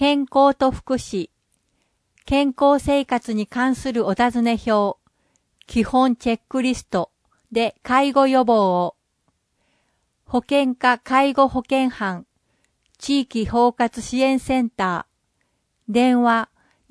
健康と福祉、健康生活に関するお尋ね表、基本チェックリストで介護予防を、保健課介護保健班、地域包括支援センター、電話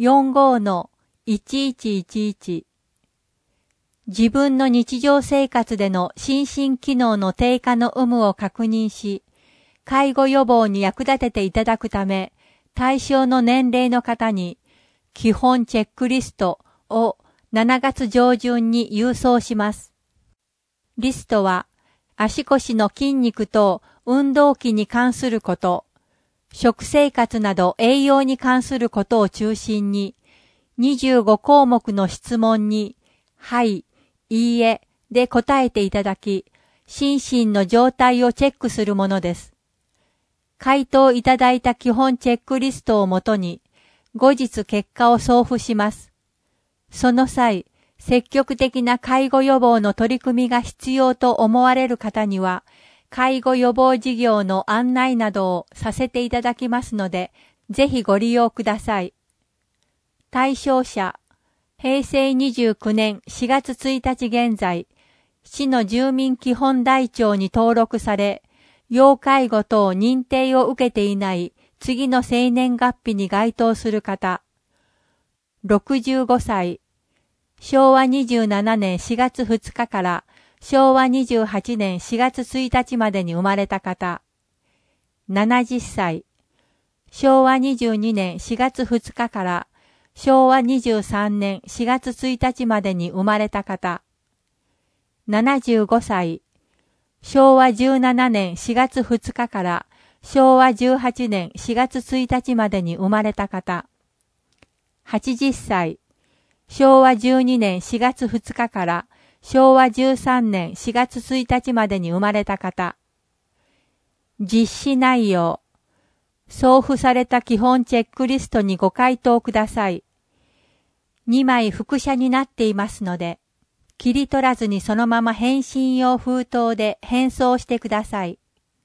45-1111、自分の日常生活での心身機能の低下の有無を確認し、介護予防に役立てていただくため、対象の年齢の方に、基本チェックリストを7月上旬に郵送します。リストは、足腰の筋肉と運動器に関すること、食生活など栄養に関することを中心に、25項目の質問に、はい、いいえで答えていただき、心身の状態をチェックするものです。回答いただいた基本チェックリストをもとに、後日結果を送付します。その際、積極的な介護予防の取り組みが必要と思われる方には、介護予防事業の案内などをさせていただきますので、ぜひご利用ください。対象者、平成29年4月1日現在、市の住民基本台帳に登録され、要介護等認定を受けていない次の生年月日に該当する方。65歳。昭和27年4月2日から昭和28年4月1日までに生まれた方。70歳。昭和22年4月2日から昭和23年4月1日までに生まれた方。75歳。昭和17年4月2日から昭和18年4月1日までに生まれた方。80歳。昭和12年4月2日から昭和13年4月1日までに生まれた方。実施内容。送付された基本チェックリストにご回答ください。2枚複写になっていますので、切り取らずにそのまま返信用封筒で返送してください。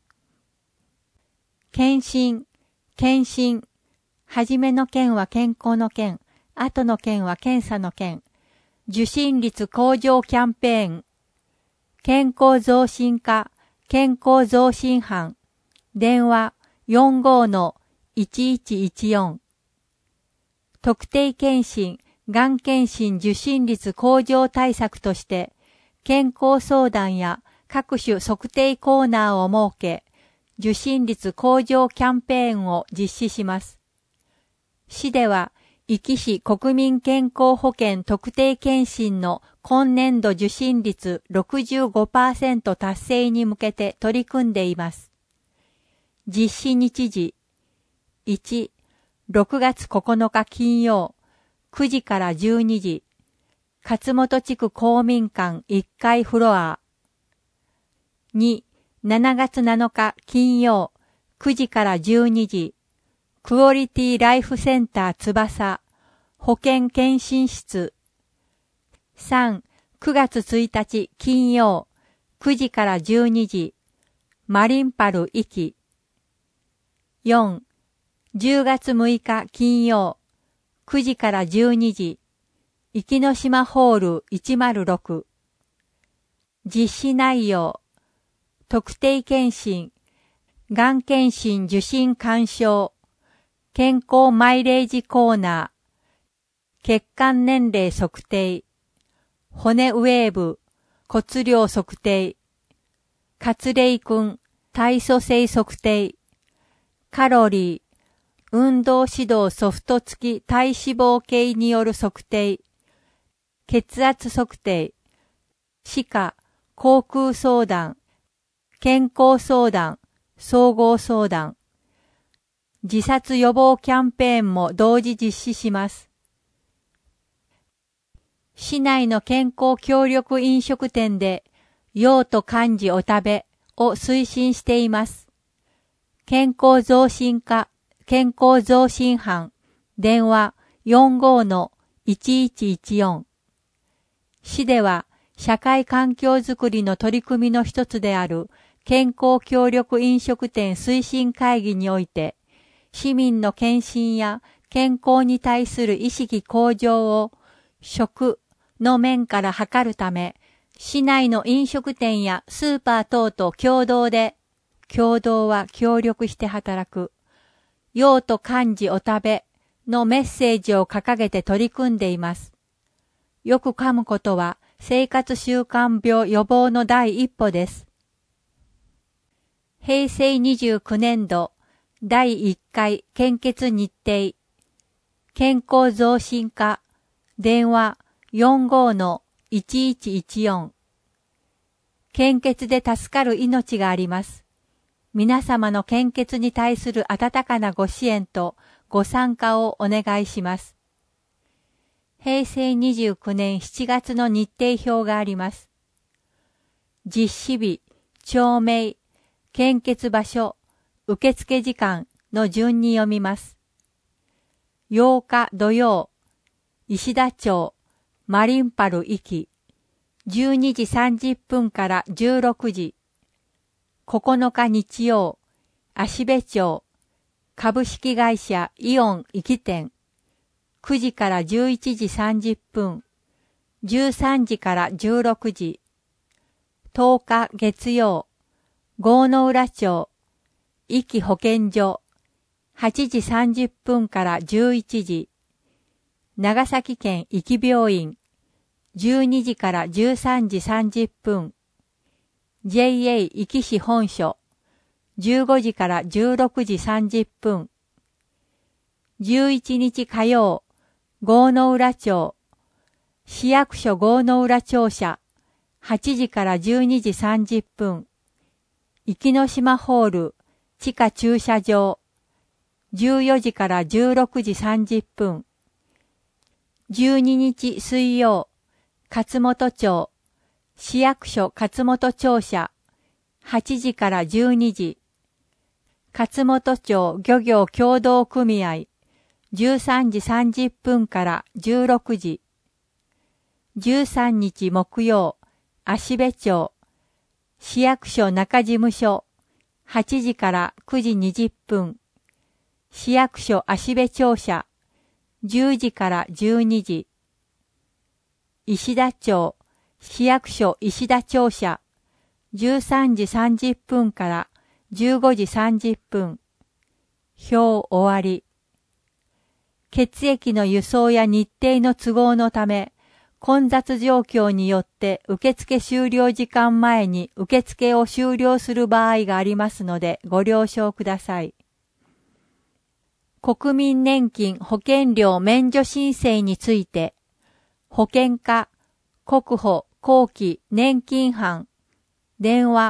検診。はじめの件は健康の件、後の件は検査の件。受診率向上キャンペーン。健康増進課、健康増進班。電話 45-1114。特定健診、がん検診受診率向上対策として、健康相談や各種測定コーナーを設け、受診率向上キャンペーンを実施します。市では、壱岐市国民健康保険特定健診の今年度受診率 65% 達成に向けて取り組んでいます。実施日時。1、6月9日金曜。9時から12時、勝本地区公民館1階フロア。2、7月7日金曜、9時から12時、クオリティライフセンター翼、保健検診室。3、9月1日金曜、9時から12時、マリンパル壱岐。4、10月6日金曜、9時から12時、壱岐島ホール106。実施内容。特定健診、がん検診受診勧奨、健康マイレージコーナー、血管年齢測定、骨ウェーブ、骨量測定、活齢君、体組成測定、カロリー、運動指導ソフト付き体脂肪計による測定、血圧測定、歯科、口腔相談、健康相談、総合相談、自殺予防キャンペーンも同時実施します。市内の健康協力飲食店で、用途漢字お食べを推進しています。健康増進課、健康増進班、電話 45-1114。市では、社会環境づくりの取り組みの一つである健康協力飲食店推進会議において、 市民の健診や健康に対する意識向上を食の面から図るため、市内の飲食店やスーパー等と共同は協力して働く。用と漢字お食べのメッセージを掲げて取り組んでいます。よく噛むことは生活習慣病予防の第一歩です。平成29年度第1回献血日程。健康増進課電話 45-1114 献血で助かる命があります。皆様の献血に対する温かなご支援とご参加をお願いします。平成29年7月の日程表があります。実施日、町名、献血場所、受付時間の順に読みます。8日土曜、石田町、マリンパル行き、12時30分から16時。9日日曜、芦部町、株式会社イオン行き店、9時から11時30分、13時から16時。10日月曜、郷ノ浦町、壱岐保健所、8時30分から11時。長崎県壱岐病院、12時から13時30分。JA 壱岐市本所、15時から16時30分。11日火曜、郷ノ浦町、市役所郷ノ浦庁舎、8時から12時30分。壱岐島ホール、地下駐車場、14時から16時30分。12日水曜、勝本町、市役所勝本庁舎、8時から12時。勝本町漁業協同組合、13時30分から16時。13日木曜、芦部町、市役所中事務所、8時から9時20分。市役所芦部庁舎、10時から12時。石田町、市役所石田庁舎、13時30分から15時30分。表終わり。血液の輸送や日程の都合のため、混雑状況によって受付終了時間前に受付を終了する場合がありますのでご了承ください。国民年金保険料免除申請について、保険課、国保後期年金班、電話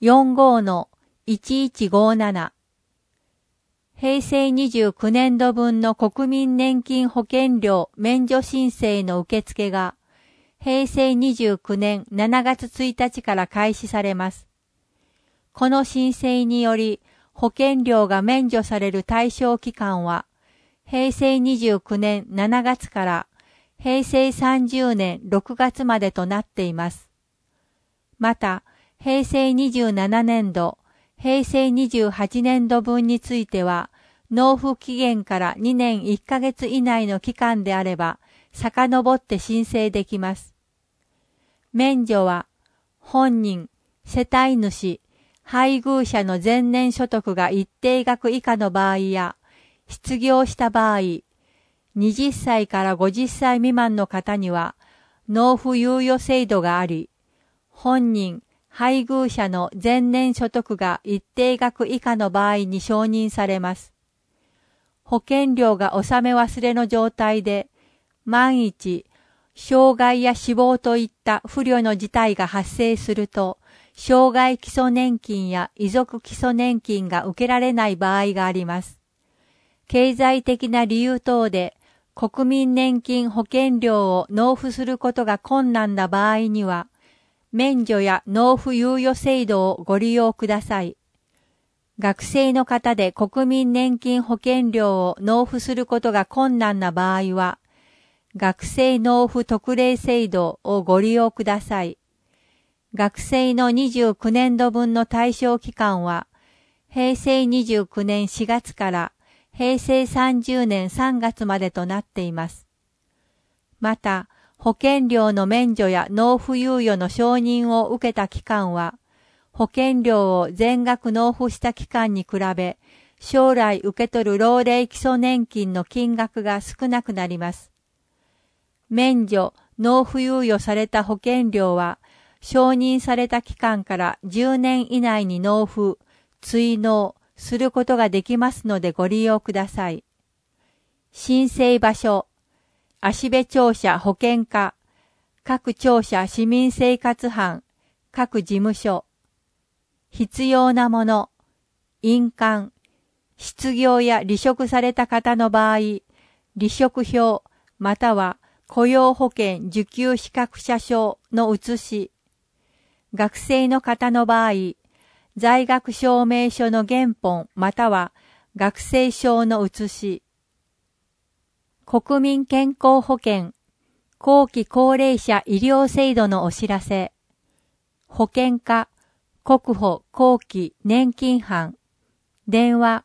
45-1157。平成29年度分の国民年金保険料免除申請の受付が、平成29年7月1日から開始されます。この申請により、保険料が免除される対象期間は、平成29年7月から平成30年6月までとなっています。また、平成27年度、平成28年度分については、納付期限から2年1ヶ月以内の期間であれば、遡って申請できます。免除は、本人、世帯主、配偶者の前年所得が一定額以下の場合や、失業した場合、20歳から50歳未満の方には、納付猶予制度があり、本人、配偶者の前年所得が一定額以下の場合に承認されます。保険料が納め忘れの状態で、万一、障害や死亡といった不慮の事態が発生すると、障害基礎年金や遺族基礎年金が受けられない場合があります。経済的な理由等で国民年金保険料を納付することが困難な場合には、免除や納付猶予制度をご利用ください。学生の方で国民年金保険料を納付することが困難な場合は、学生納付特例制度をご利用ください。学生の29年度分の対象期間は、平成29年4月から平成30年3月までとなっています。また、保険料の免除や納付猶予の承認を受けた期間は、保険料を全額納付した期間に比べ、将来受け取る老齢基礎年金の金額が少なくなります。免除、納付猶予された保険料は、承認された期間から10年以内に納付、追納することができますのでご利用ください。申請場所、芦部庁舎保険課、各庁舎市民生活班、各事務所。必要なもの、印鑑、失業や離職された方の場合、離職票または雇用保険受給資格者証の写し、学生の方の場合、在学証明書の原本または学生証の写し、国民健康保険、後期高齢者医療制度のお知らせ、保険課、国保後期年金班、電話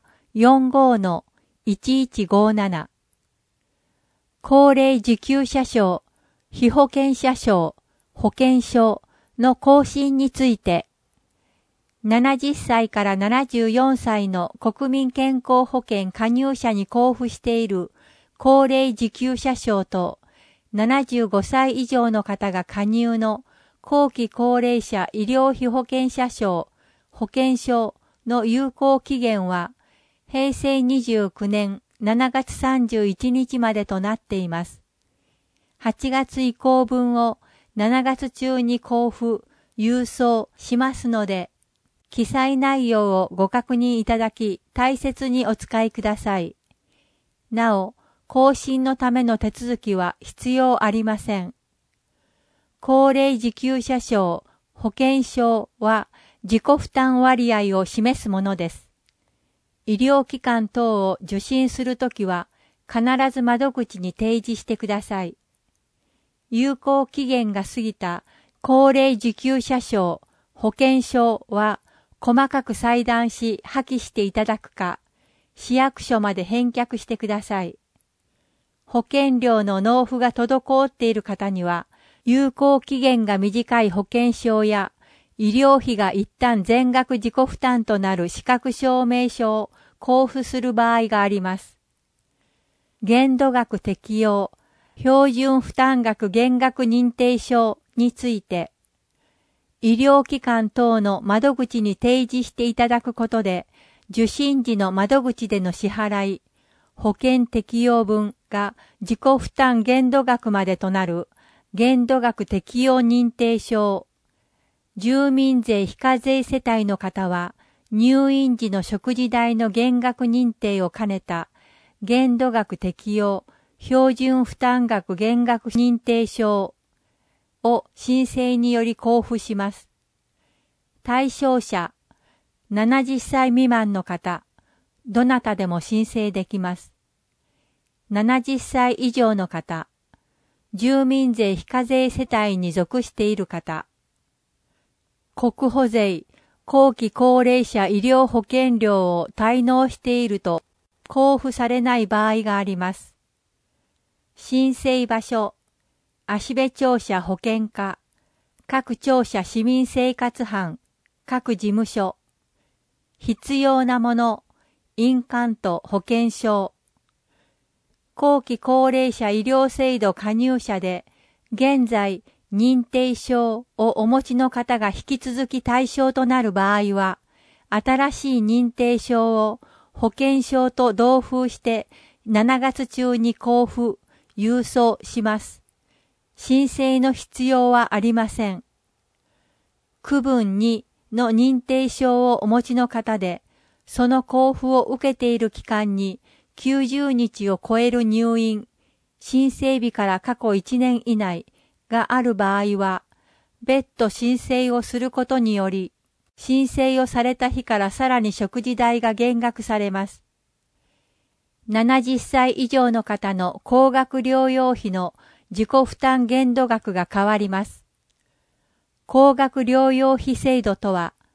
45-1157、高齢受給者証、被保険者証、保険証の更新について、70歳から74歳の国民健康保険加入者に交付している高齢受給者証と、75歳以上の方が加入の後期高齢者医療費保険者証、保険証の有効期限は、平成29年7月31日までとなっています。8月以降分を7月中に交付、郵送しますので、記載内容をご確認いただき、大切にお使いください。なお、更新のための手続きは必要ありません。高齢受給者証、保険証は自己負担割合を示すものです。医療機関等を受診するときは必ず窓口に提示してください。有効期限が過ぎた高齢受給者証、保険証は細かく裁断し破棄していただくか、市役所まで返却してください。保険料の納付が滞っている方には、有効期限が短い保険証や、医療費が一旦全額自己負担となる資格証明書を交付する場合があります。限度額適用、標準負担額減額認定証について、医療機関等の窓口に提示していただくことで、受診時の窓口での支払い、保険適用分が自己負担限度額までとなる限度額適用認定証。住民税非課税世帯の方は入院時の食事代の減額認定を兼ねた限度額適用標準負担額減額認定証を申請により交付します。対象者、70歳未満の方、どなたでも申請できます。70歳以上の方、住民税非課税世帯に属している方、国保税、後期高齢者医療保険料を滞納していると交付されない場合があります。申請場所、芦部庁舎保険課、各庁舎市民生活班、各事務所、必要なもの、印鑑と保険証、後期高齢者医療制度加入者で、現在認定証をお持ちの方が引き続き対象となる場合は、新しい認定証を保険証と同封して7月中に交付、郵送します。申請の必要はありません。区分2の認定証をお持ちの方で、その交付を受けている期間に90日を超える入院、申請日から過去1年以内がある場合は、別途申請をすることにより、申請をされた日からさらに食事代が減額されます。70歳以上の方の高額療養費の自己負担限度額が変わります。高額療養費制度とは、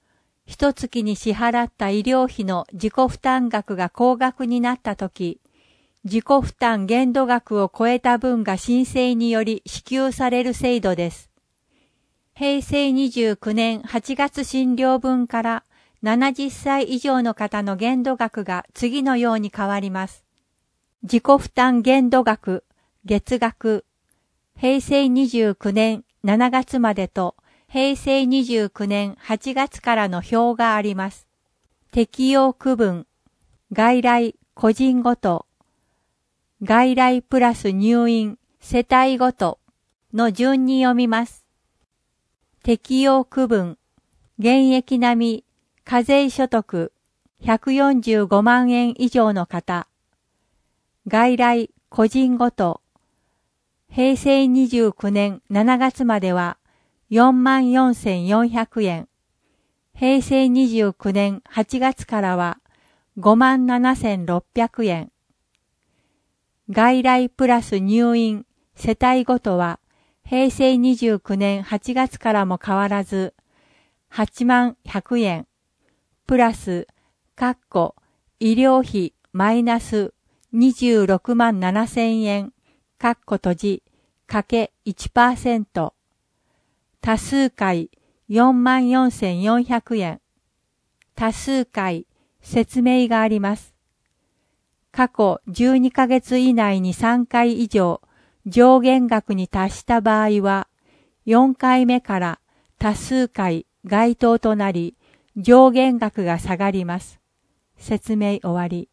一月に支払った医療費の自己負担額が高額になったとき、自己負担限度額を超えた分が申請により支給される制度です。平成29年8月診療分から70歳以上の方の限度額が次のように変わります。自己負担限度額、月額、平成29年7月までと平成29年8月からの表があります。適用区分、外来個人ごと、外来プラス入院世帯ごとの順に読みます。適用区分、現役並み課税所得145万円以上の方、外来個人ごと、平成29年7月までは44,400円、平成29年8月からは57,600円、外来プラス入院世帯ごとは平成29年8月からも変わらず81,100円、プラス、医療費マイナス26万7,000円、閉じ、かけ 1%、多数回44,400円、多数回説明があります。過去12ヶ月以内に3回以上上限額に達した場合は、4回目から多数回該当となり、上限額が下がります。説明終わり。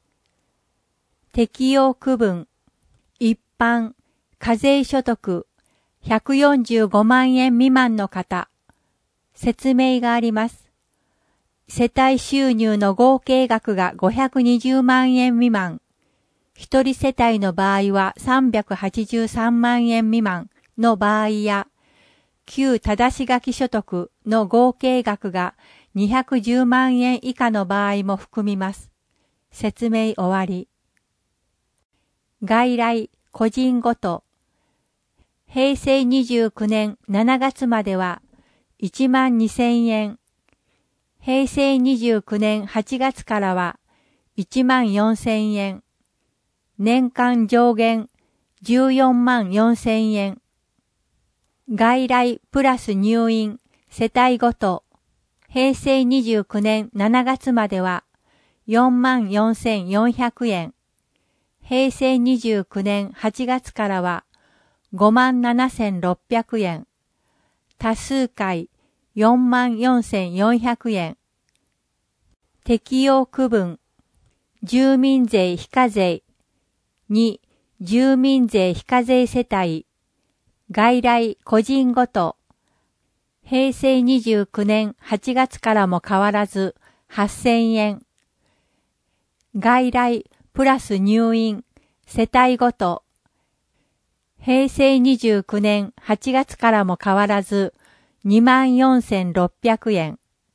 適用区分、一般、課税所得、145万円未満の方、説明があります。世帯収入の合計額が520万円未満、一人世帯の場合は383万円未満の場合や、旧正し書き所得の合計額が210万円以下の場合も含みます。説明終わり。外来、個人ごと、平成29年7月までは12,000円、平成29年8月からは14,000円、年間上限144,000円、外来プラス入院世帯ごと、平成29年7月までは44,400円、平成29年8月からは57,600円、多数回44,400円、適用区分、住民税非課税、2、住民税非課税世帯、外来個人ごと、平成29年8月からも変わらず8,000円、外来プラス入院世帯ごと、平成29年8月からも変わらず24,600円。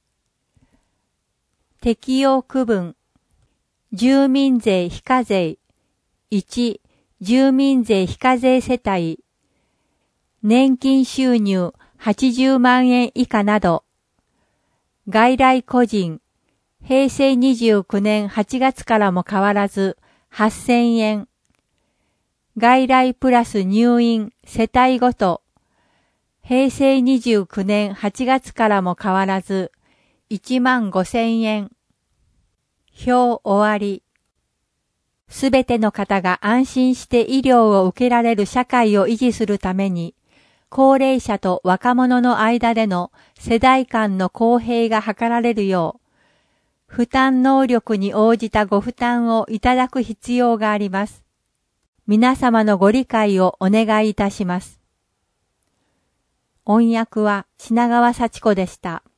適用区分、住民税非課税、1、住民税非課税世帯、年金収入80万円以下など、外来個人、平成29年8月からも変わらず8,000円、外来プラス入院世帯ごと、平成29年8月からも変わらず15,000円。表終わり。すべての方が安心して医療を受けられる社会を維持するために、高齢者と若者の間での世代間の公平が図られるよう、負担能力に応じたご負担をいただく必要があります。皆様のご理解をお願いいたします。音訳は品川幸子でした。